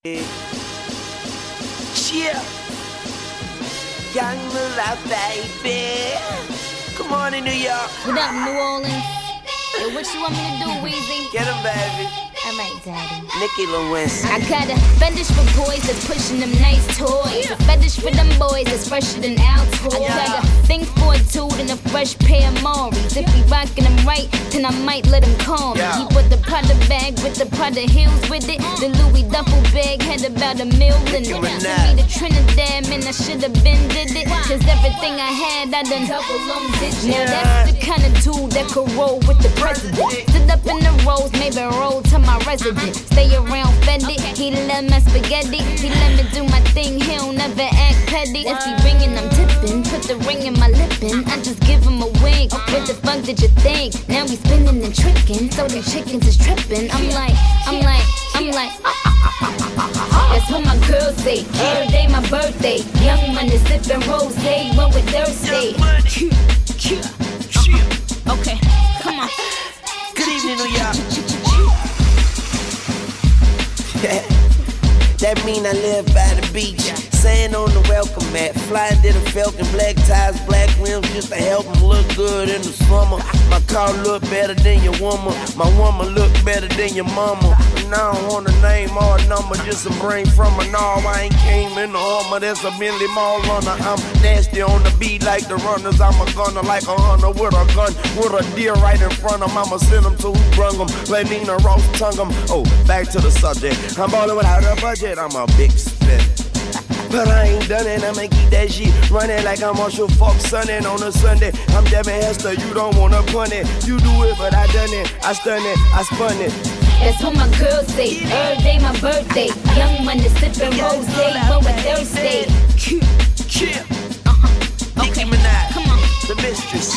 Yeah, young Moolah, baby. Good morning, New York. What up, New Orleans? Hey, what you want me to do, Weezy? Get 'em, baby. Alright, Daddy. Nicki Lewinsky. I got a fetish for boys that's pushing them nice toys. A fetish for them boys that's fresher than Altoids. I got a thing for a dude and a fresh pair of Mauri's. If he rockin' them right, then I might let him call me. He put the Prada bag with the Prada heels with it. The Louis duffel bag had about $1 million in it. Send me to Trinidad, man, I should've been did it. Cause everything I had, I done double on digits. Now that's the kind of dude that could roll with the president. Sit up in the rows, maybe roll to my resident. Stay around Fendi, he love my spaghetti. He let me do my thing, he don't never act petty. If he ringing, I'm tipping, put the ring in my lippin'. I just give him a wink, what the fuck did you think? Now we spinning and tricking, so the chickens is tripping. I'm like that's what my girls say. Every day my birthday, young money sippin' rosé when we're thirsty. Okay, come on. Good evening, New York. That mean I live by the beach, sand on the welcome mat, flying to the Falcon, black tires, black rims, just to help them look good in the summer. My car look better than your woman, my woman look better than your mama. And I don't want a name or a number, just a brain from an all. I ain't came in the Hummer, that's a Bentley Mall runner. I'm nasty on the beat like the runners, I'm a gunner like a hunter with a gun, with a deer right in front of 'em. I'ma send 'em to who brung 'em, let Nina Ross tongue 'em. Oh, back to the subject, I'm ballin' without a budget, I'm a big spin. But I ain't done it, I'ma keep that shit running like I'm Marshall Falk Sunning on a Sunday. I'm Devin Hester, you don't wanna pun it. You do it, but I done it, I stun it, I spun it. That's what my girls say, every day my birthday. Young money sippin' rosé when we're thirsty. Nicki Minaj, come on. the mistress.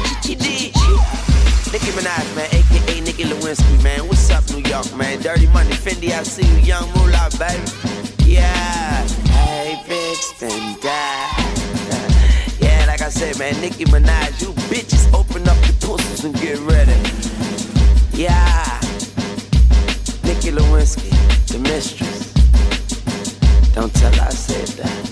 Nicki Minaj, man, aka Nicki Lewinsky, man. What's up, New York, man? Dirty Money, Fendi, I see you, young Moolah, baby. Yeah, hey, fixed and die. Yeah, like I said, man, Nicki Minaj, you bitches open up your pussies and get ready. Yeah, Nicki Lewinsky, the mistress. Don't tell her I said that.